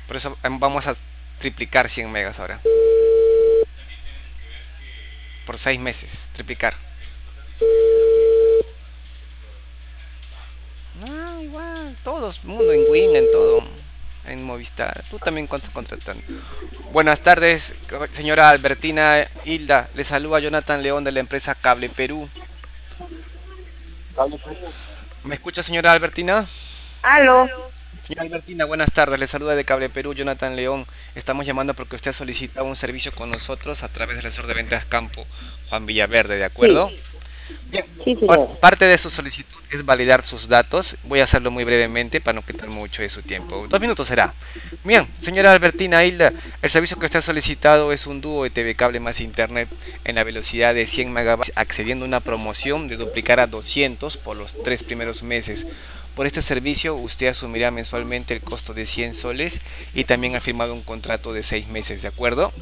Por eso vamos a triplicar 100 megas ahora. Por 6 meses, triplicar. Ah, igual, todos, mundo, en Win, en todo. En Movistar. Tú también cuántos contratando. Buenas tardes, señora Albertina Hilda. Le saluda Jonathan León de la empresa Cable Perú. Cable Perú. ¿Me escucha, señora Albertina? Aló. Señora Albertina, buenas tardes. Le saluda de Cable Perú, Jonathan León. Estamos llamando porque usted ha solicitado un servicio con nosotros a través del asesor de ventas Campo, Juan Villaverde, ¿de Sí, acuerdo? Bien, sí, señor. parte de su solicitud es validar sus datos. Voy a hacerlo muy brevemente para no quitar mucho de su tiempo. 2 minutos será. Bien, señora Albertina Hilda, el servicio que usted ha solicitado es un dúo de TV cable más internet en la velocidad de 100 megabytes, accediendo a una promoción de duplicar a 200 por los 3 primeros meses. Por este servicio usted asumirá mensualmente el costo de 100 soles y también ha firmado un contrato de 6 meses, ¿de acuerdo?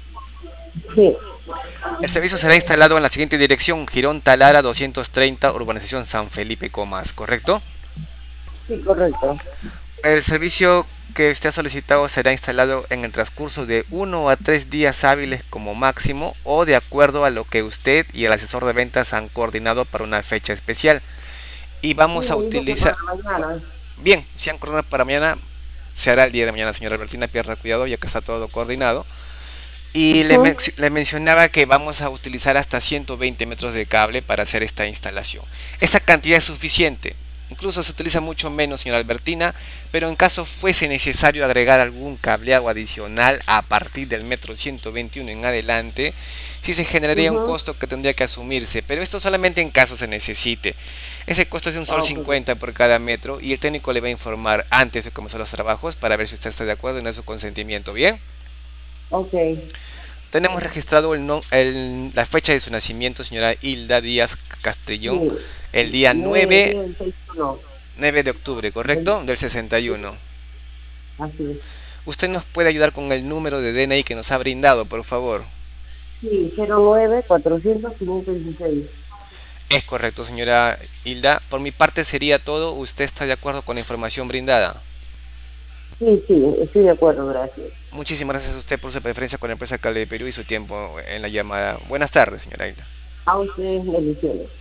Sí, El servicio será instalado en la siguiente dirección: Girón Talara 230, Urbanización San Felipe Comas, ¿correcto? sí, correcto. El servicio que usted ha solicitado será instalado en el transcurso de 1 a 3 días hábiles como máximo, o de acuerdo a lo que usted y el asesor de ventas han coordinado para una fecha especial. Y Sí, vamos a me dijo que utilizar... para mañana. Bien, si han coordinado para mañana, se hará el día de mañana, señora Albertina, pierda cuidado ya que está todo coordinado. Y Ujú. le mencionaba que vamos a utilizar hasta 120 metros de cable para hacer esta instalación. Esa cantidad es suficiente. Incluso se utiliza mucho menos, señora Albertina, pero en caso fuese necesario agregar algún cableado adicional a partir del metro 121 en adelante, sí se generaría un Ujú. costo que tendría que asumirse, pero esto solamente en caso se necesite. Ese costo es de un sol Ok, 50 por cada metro y el técnico le va a informar antes de comenzar los trabajos para ver si usted está de acuerdo y no es su consentimiento. ¿Bien? ok. Tenemos registrado la fecha de su nacimiento, señora Hilda Díaz Castellón, Sí, el día 9 9, 10, 6, no. 9 de octubre, ¿correcto? Del 61. Así es. ¿Usted nos puede ayudar con el número de DNI que nos ha brindado, por favor? Sí, 09 400 516. Es correcto, señora Hilda. Por mi parte sería todo. ¿Usted está de acuerdo con la información brindada? Sí, sí, estoy de acuerdo, gracias. Muchísimas gracias a usted por su preferencia con la empresa Cable de Perú y su tiempo en la llamada. Buenas tardes, señora Hilda. A ustedes, bendiciones.